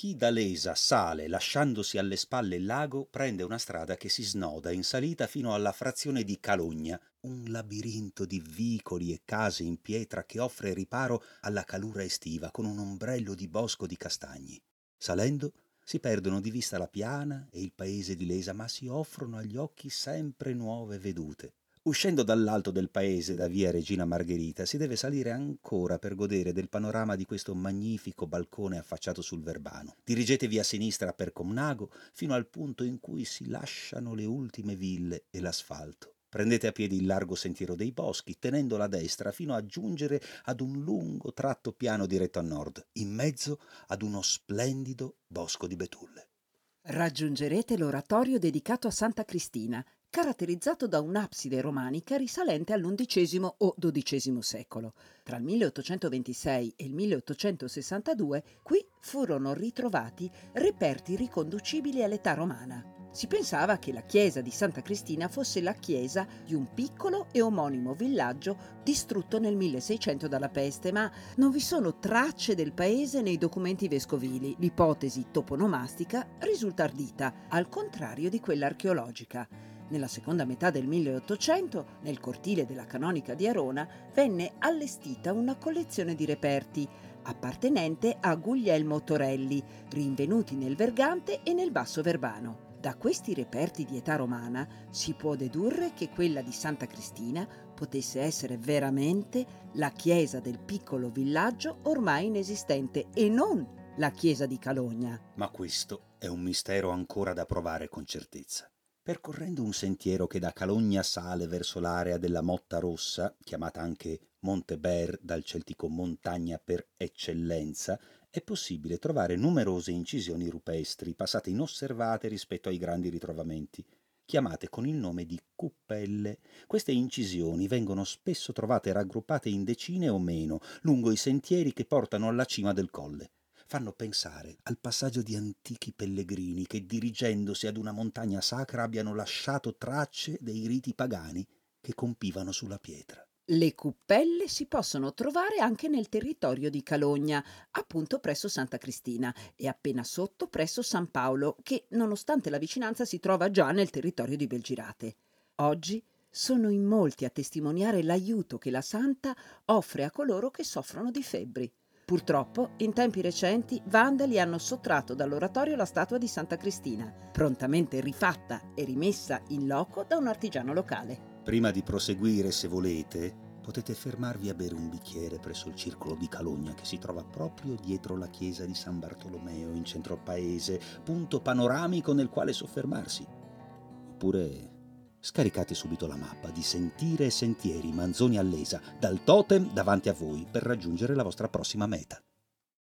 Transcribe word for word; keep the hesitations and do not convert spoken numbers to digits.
Chi da Lesa sale lasciandosi alle spalle il lago prende una strada che si snoda in salita fino alla frazione di Calogna, un labirinto di vicoli e case in pietra che offre riparo alla calura estiva con un ombrello di bosco di castagni. Salendo si perdono di vista la piana e il paese di Lesa, ma si offrono agli occhi sempre nuove vedute. Uscendo dall'alto del paese, da via Regina Margherita, si deve salire ancora per godere del panorama di questo magnifico balcone affacciato sul Verbano. Dirigetevi a sinistra per Comnago fino al punto in cui si lasciano le ultime ville e l'asfalto. Prendete a piedi il largo sentiero dei boschi, tenendo la destra fino a giungere ad un lungo tratto piano diretto a nord, in mezzo ad uno splendido bosco di betulle. Raggiungerete l'oratorio dedicato a Santa Cristina, caratterizzato da un'abside romanica risalente all'undicesimo o dodicesimo secolo. Tra il milleottocentoventisei e il milleottocentosessantadue qui furono ritrovati reperti riconducibili all'età romana. Si pensava che la chiesa di Santa Cristina fosse la chiesa di un piccolo e omonimo villaggio distrutto nel milleseicento dalla peste, ma non vi sono tracce del paese nei documenti vescovili. L'ipotesi toponomastica risulta ardita, al contrario di quella archeologica. Nella seconda metà del milleottocento, nel cortile della Canonica di Arona, venne allestita una collezione di reperti appartenente a Guglielmo Torelli, rinvenuti nel Vergante e nel Basso Verbano. Da questi reperti di età romana si può dedurre che quella di Santa Cristina potesse essere veramente la chiesa del piccolo villaggio ormai inesistente e non la chiesa di Calogna. Ma questo è un mistero ancora da provare con certezza. Percorrendo un sentiero che da Calogna sale verso l'area della Motta Rossa, chiamata anche Monte Ber dal celtico montagna per eccellenza, è possibile trovare numerose incisioni rupestri passate inosservate rispetto ai grandi ritrovamenti, chiamate con il nome di cuppelle. Queste incisioni vengono spesso trovate raggruppate in decine o meno lungo i sentieri che portano alla cima del colle. Fanno pensare al passaggio di antichi pellegrini che, dirigendosi ad una montagna sacra, abbiano lasciato tracce dei riti pagani che compivano sulla pietra. Le cuppelle si possono trovare anche nel territorio di Calogna, appunto presso Santa Cristina, e appena sotto presso San Paolo, che nonostante la vicinanza si trova già nel territorio di Belgirate. Oggi sono in molti a testimoniare l'aiuto che la Santa offre a coloro che soffrono di febbri. Purtroppo, in tempi recenti, vandali hanno sottratto dall'oratorio la statua di Santa Cristina, prontamente rifatta e rimessa in loco da un artigiano locale. Prima di proseguire, se volete, potete fermarvi a bere un bicchiere presso il circolo di Calogna che si trova proprio dietro la chiesa di San Bartolomeo in centro al paese, punto panoramico nel quale soffermarsi. Oppure scaricate subito la mappa di Sentire e Sentieri Manzoni a Lesa dal totem davanti a voi per raggiungere la vostra prossima meta.